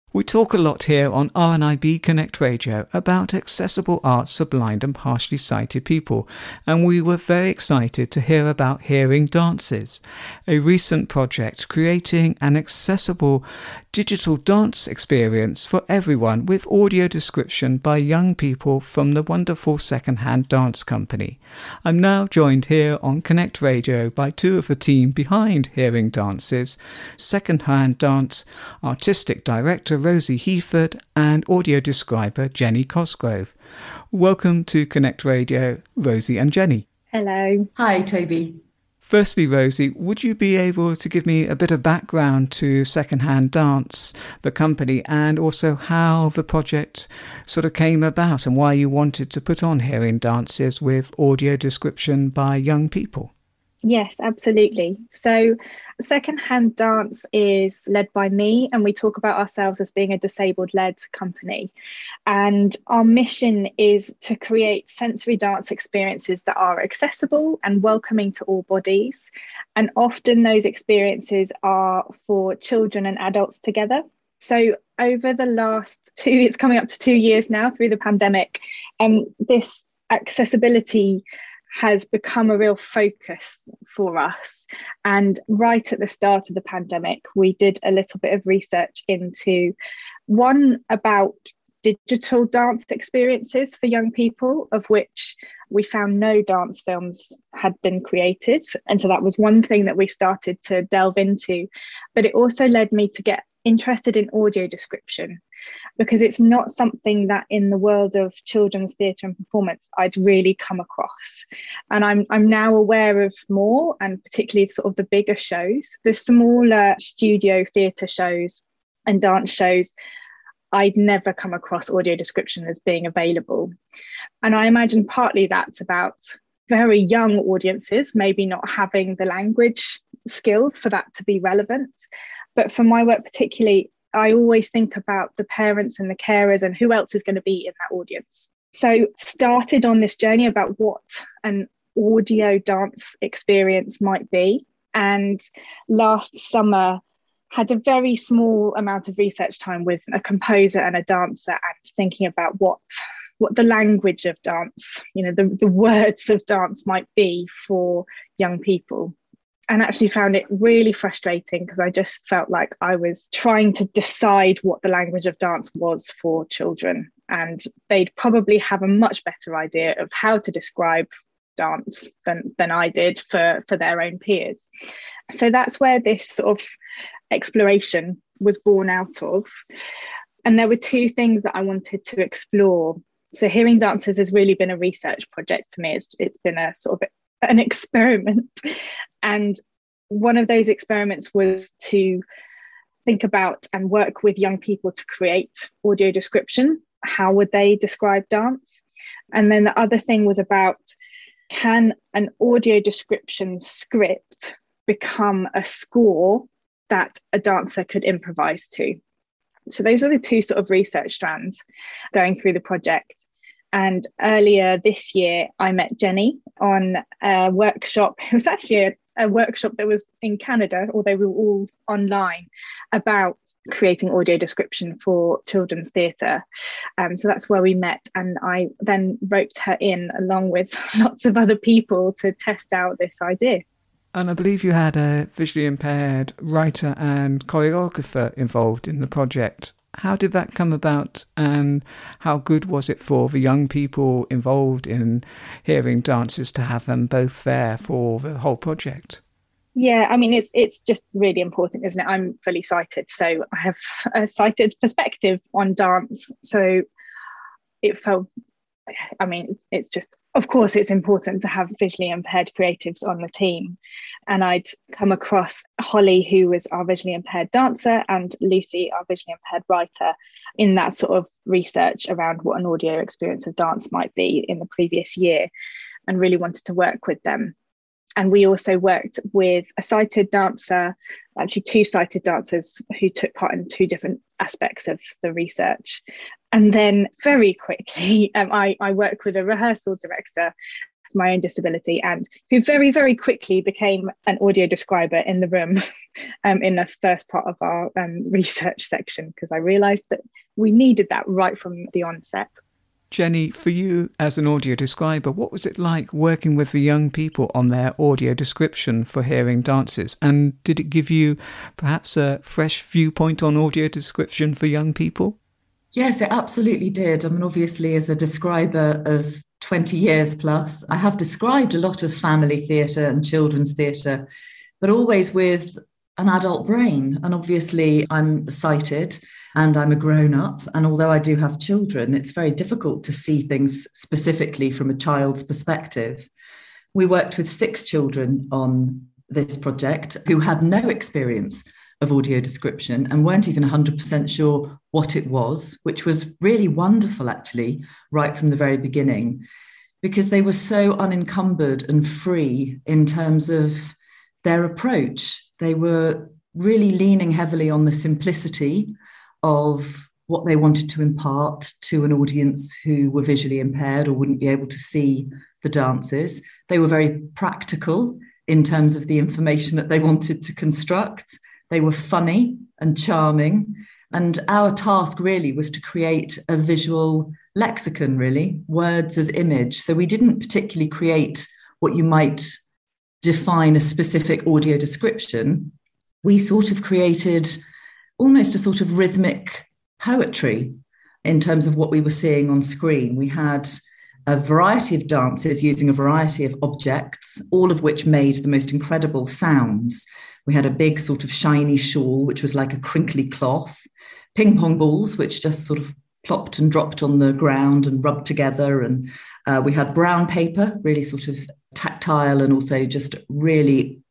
We talk a lot here on RNIB Connect Radio about accessible arts for blind and partially sighted people, and we were very excited to hear about Hearing Dances, a recent project creating an accessible digital dance experience for everyone with audio description by young people from the wonderful Secondhand Dance Company. I'm now joined here on Connect Radio by two of the team behind Hearing Dances, Secondhand Dance Artistic Director Rosie Heaford and audio describer Jenny Cosgrove. Welcome to Connect Radio, Rosie and Jenny. Hello. Hi, Toby. Firstly, Rosie, would you be able to give me a bit of background to Secondhand Dance, the company, and also how the project sort of came about and why you wanted to put on Hearing Dances with audio description by young people? Yes, absolutely. So Secondhand Dance is led by me, and we talk about ourselves as being a disabled-led company. And our mission is to create sensory dance experiences that are accessible and welcoming to all bodies. And often those experiences are for children and adults together. So over the last it's coming up to 2 years now through the pandemic, this accessibility has become a real focus for us. And right at the start of the pandemic, we did a little bit of research into one about digital dance experiences for young people, of which we found no dance films had been created. And so that was one thing that we started to delve into. But it also led me to get interested in audio description, because it's not something that in the world of children's theatre and performance I'd really come across. And I'm now aware of more, and particularly sort of the bigger shows. The smaller studio theatre shows and dance shows, I'd never come across audio description as being available. And I imagine partly that's about very young audiences maybe not having the language skills for that to be relevant. But for my work particularly, I always think about the parents and the carers and who else is going to be in that audience. So started on this journey about what an audio dance experience might be. And last summer had a very small amount of research time with a composer and a dancer, and thinking about what the language of dance, the words of dance might be for young people. And actually found it really frustrating, because I just felt like I was trying to decide what the language of dance was for children, and they'd probably have a much better idea of how to describe dance than I did for their own peers. So that's where this sort of exploration was born out of. And there were two things that I wanted to explore. So Hearing Dances has really been a research project for me. It's been a sort of an experiment. And one of those experiments was to think about and work with young people to create audio description. How would they describe dance? And then the other thing was about, can an audio description script become a score that a dancer could improvise to? So those are the two sort of research strands going through the project. And earlier this year, I met Jenny on a workshop. It was actually a workshop that was in Canada, although we were all online, about creating audio description for children's theatre. So that's where we met. And I then roped her in along with lots of other people to test out this idea. And I believe you had a visually impaired writer and choreographer involved in the project. How did that come about, and how good was it for the young people involved in Hearing Dances to have them both there for the whole project? Yeah, I mean, it's just really important, isn't it? I'm fully sighted, so I have a sighted perspective on dance. So it felt, it's just, of course, it's important to have visually impaired creatives on the team. And I'd come across Holly, who was our visually impaired dancer, and Lucy, our visually impaired writer, in that sort of research around what an audio experience of dance might be in the previous year, and really wanted to work with them. And we also worked with a sighted dancer, actually two sighted dancers, who took part in two different aspects of the research. And then very quickly, I worked with a rehearsal director my own disability, and who very, very quickly became an audio describer in the room in the first part of our research section, because I realised that we needed that right from the onset. Jenny, for you as an audio describer, what was it like working with the young people on their audio description for hearing dances? And did it give you perhaps a fresh viewpoint on audio description for young people? Yes, it absolutely did. I mean, obviously, as a describer of 20 years plus, I have described a lot of family theatre and children's theatre, but always with an adult brain. And obviously, I'm sighted and I'm a grown-up. And although I do have children, it's very difficult to see things specifically from a child's perspective. We worked with 6 children on this project who had no experience of audio description and weren't even 100% sure what it was, which was really wonderful, actually, right from the very beginning, because they were so unencumbered and free in terms of their approach. They were really leaning heavily on the simplicity of what they wanted to impart to an audience who were visually impaired or wouldn't be able to see the dances. They were very practical in terms of the information that they wanted to construct. They were funny and charming. And our task really was to create a visual lexicon, really, words as image. So we didn't particularly create what you might define a specific audio description. We sort of created almost a sort of rhythmic poetry in terms of what we were seeing on screen. We had a variety of dances using a variety of objects, all of which made the most incredible sounds. We had a big sort of shiny shawl, which was like a crinkly cloth, ping pong balls, which just sort of plopped and dropped on the ground and rubbed together. And we had brown paper, really sort of tactile and also just really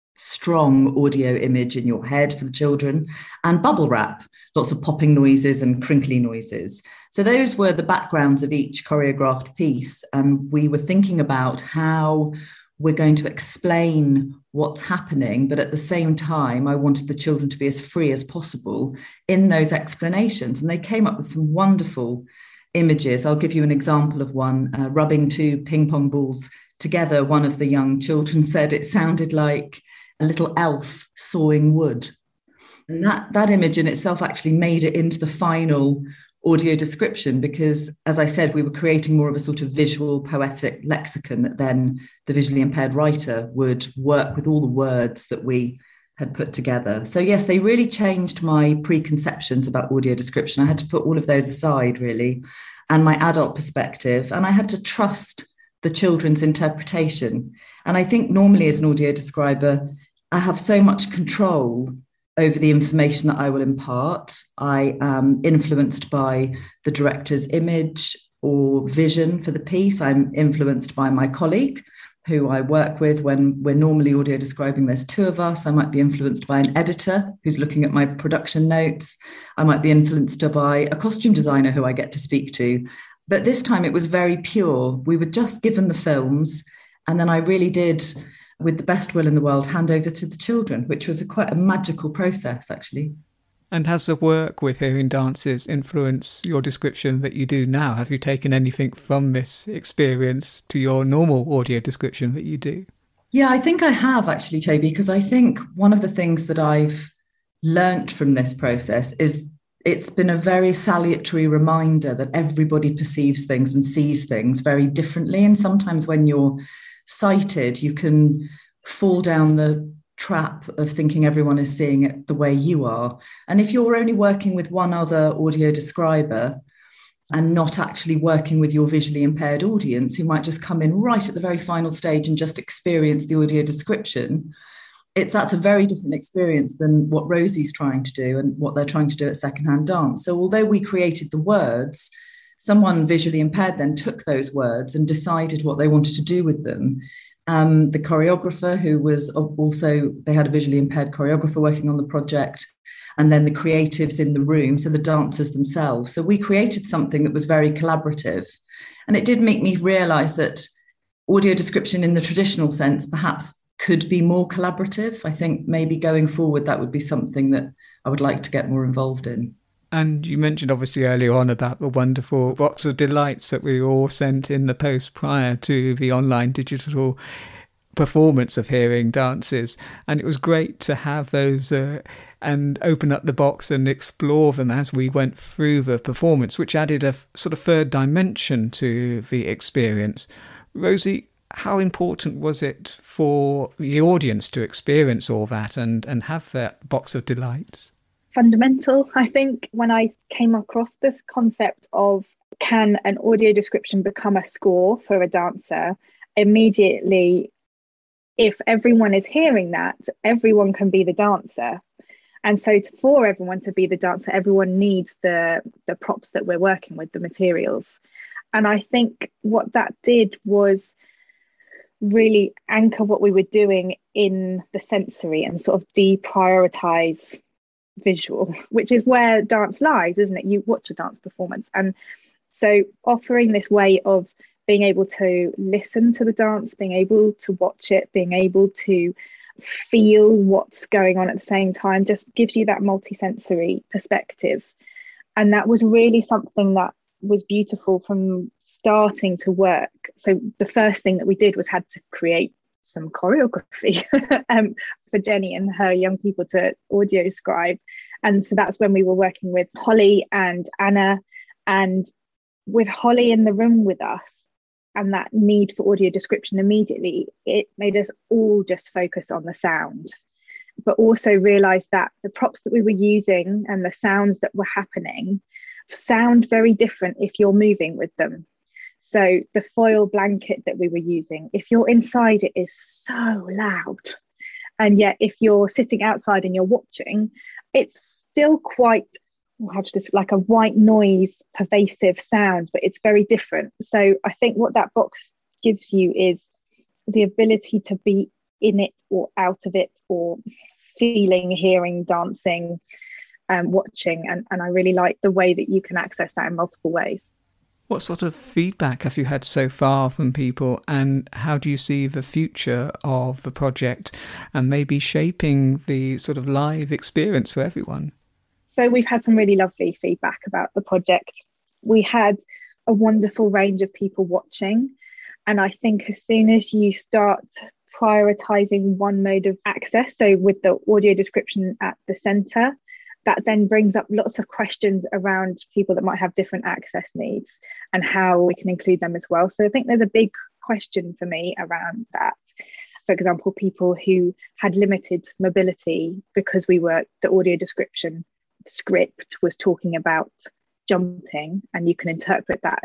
strong audio image in your head for the children, and bubble wrap, lots of popping noises and crinkly noises. So those were the backgrounds of each choreographed piece. And we were thinking about how we're going to explain what's happening, but at the same time, I wanted the children to be as free as possible in those explanations. And they came up with some wonderful images. I'll give you an example of one, rubbing 2 ping pong balls together. One of the young children said it sounded like a little elf sawing wood. And that image in itself actually made it into the final audio description because, as I said, we were creating more of a sort of visual poetic lexicon that then the visually impaired writer would work with all the words that we had put together. So yes, they really changed my preconceptions about audio description. I had to put all of those aside, really, and my adult perspective, and I had to trust the children's interpretation. And I think normally as an audio describer, I have so much control over the information that I will impart. I am influenced by the director's image or vision for the piece. I'm influenced by my colleague who I work with when we're normally audio describing. There's 2 of us. I might be influenced by an editor who's looking at my production notes. I might be influenced by a costume designer who I get to speak to. But this time it was very pure. We were just given the films, and then I really did, with the best will in the world, hand over to the children, which was quite a magical process, actually. And has the work with hearing dances influenced your description that you do now? Have you taken anything from this experience to your normal audio description that you do? Yeah, I think I have actually, Toby, because I think one of the things that I've learnt from this process is it's been a very salutary reminder that everybody perceives things and sees things very differently. And sometimes when you're sighted, you can fall down the trap of thinking everyone is seeing it the way you are. And if you're only working with one other audio describer and not actually working with your visually impaired audience, who might just come in right at the very final stage and just experience the audio description, that's a very different experience than what Rosie's trying to do and what they're trying to do at Secondhand Dance. So although we created the words, someone visually impaired then took those words and decided what they wanted to do with them. The choreographer, who was also, they had a visually impaired choreographer working on the project, and then the creatives in the room, so the dancers themselves. So we created something that was very collaborative. And it did make me realise that audio description in the traditional sense perhaps could be more collaborative. I think maybe going forward, that would be something that I would like to get more involved in. And you mentioned obviously earlier on about the wonderful box of delights that we were all sent in the post prior to the online digital performance of hearing dances. And it was great to have those and open up the box and explore them as we went through the performance, which added a sort of third dimension to the experience. Rosie, how important was it for the audience to experience all that and have that box of delights? Fundamental, I think. When I came across this concept of can an audio description become a score for a dancer, immediately, if everyone is hearing that, everyone can be the dancer. And so for everyone to be the dancer, everyone needs the props that we're working with, the materials. And I think what that did was really anchor what we were doing in the sensory and sort of deprioritize visual, which is where dance lies, isn't it? You watch a dance performance. And so offering this way of being able to listen to the dance, being able to watch it, being able to feel what's going on at the same time just gives you that multisensory perspective. And that was really something that was beautiful from starting to work. So the first thing that we did was had to create some choreography for Jenny and her young people to audio describe. And so that's when we were working with Holly and Anna, and with Holly in the room with us and that need for audio description immediately, it made us all just focus on the sound, but also realize that the props that we were using and the sounds that were happening sound very different if you're moving with them. So the foil blanket that we were using, if you're inside, it is so loud. And yet if you're sitting outside and you're watching, it's still quite, like a white noise, pervasive sound, but it's very different. So I think what that box gives you is the ability to be in it or out of it, or feeling, hearing, dancing, watching. And I really like the way that you can access that in multiple ways. What sort of feedback have you had so far from people, and how do you see the future of the project and maybe shaping the sort of live experience for everyone? So we've had some really lovely feedback about the project. We had a wonderful range of people watching. And I think as soon as you start prioritizing one mode of access, so with the audio description at the centre, that then brings up lots of questions around people that might have different access needs and how we can include them as well. So I think there's a big question for me around that. For example, people who had limited mobility because the audio description script was talking about jumping, and you can interpret that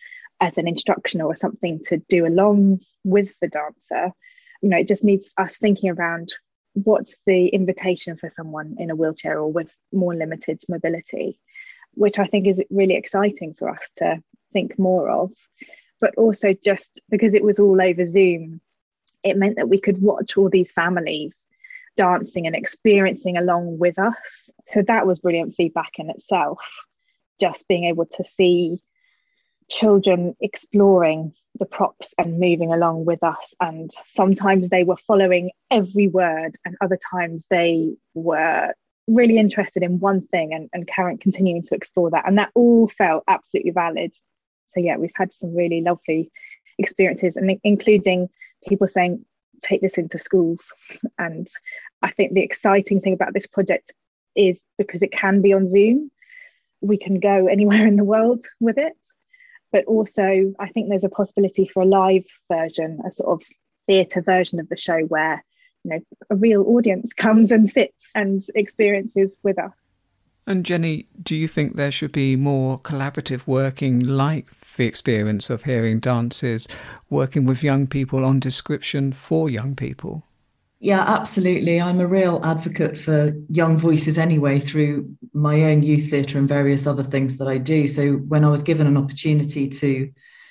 as an instruction or something to do along with the dancer. You know, it just needs us thinking around what's the invitation for someone in a wheelchair or with more limited mobility, which I think is really exciting for us to think more of. But also, just because it was all over Zoom, it meant that we could watch all these families dancing and experiencing along with us. So that was brilliant feedback in itself, just being able to see children exploring the props and moving along with us. And sometimes they were following every word, and other times they were really interested in one thing and continuing to explore that. And that all felt absolutely valid. So yeah, we've had some really lovely experiences, and including people saying, take this into schools. And I think the exciting thing about this project is because it can be on Zoom, we can go anywhere in the world with it. But also, I think there's a possibility for a live version, a sort of theatre version of the show where, you know, a real audience comes and sits and experiences with us. And Jenny, do you think there should be more collaborative working like the experience of hearing dances, working with young people on description for young people? Yeah, absolutely. I'm a real advocate for young voices anyway, through my own youth theatre and various other things that I do. So when I was given an opportunity to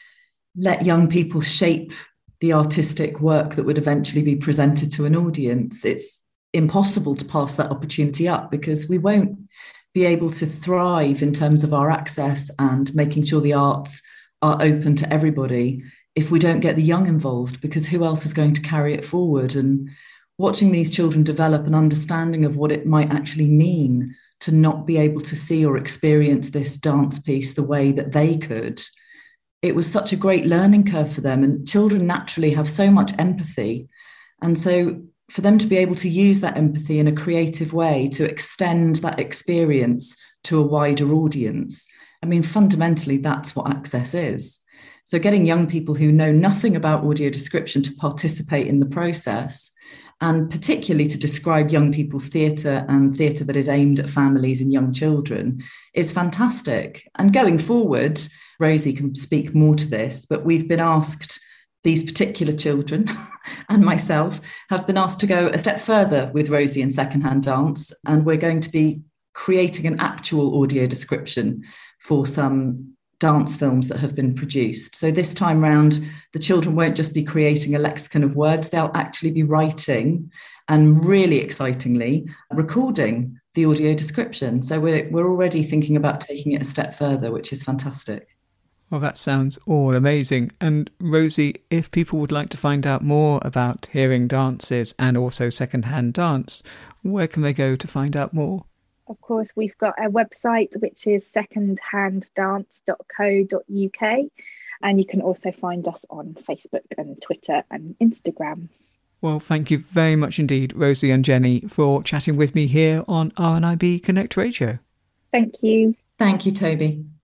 let young people shape the artistic work that would eventually be presented to an audience, it's impossible to pass that opportunity up, because we won't be able to thrive in terms of our access and making sure the arts are open to everybody if we don't get the young involved, because who else is going to carry it forward? And watching these children develop an understanding of what it might actually mean to not be able to see or experience this dance piece the way that they could, it was such a great learning curve for them. And children naturally have so much empathy. And so for them to be able to use that empathy in a creative way to extend that experience to a wider audience, I mean, fundamentally, that's what Access is. So getting young people who know nothing about audio description to participate in the process, and particularly to describe young people's theatre and theatre that is aimed at families and young children, is fantastic. And going forward, Rosie can speak more to this, but we've been asked, these particular children and myself have been asked to go a step further with Rosie and Secondhand Dance, and we're going to be creating an actual audio description for some dance films that have been produced. So this time round, the children won't just be creating a lexicon of words, they'll actually be writing and, really excitingly, recording the audio description. So we're already thinking about taking it a step further, which is fantastic. Well, that sounds all amazing. And Rosie, if people would like to find out more about hearing dances and also Secondhand Dance, where can they go to find out more? Of course, we've got a website, which is secondhanddance.co.uk. And you can also find us on Facebook and Twitter and Instagram. Well, thank you very much indeed, Rosie and Jenny, for chatting with me here on RNIB Connect Radio. Thank you. Thank you, Toby.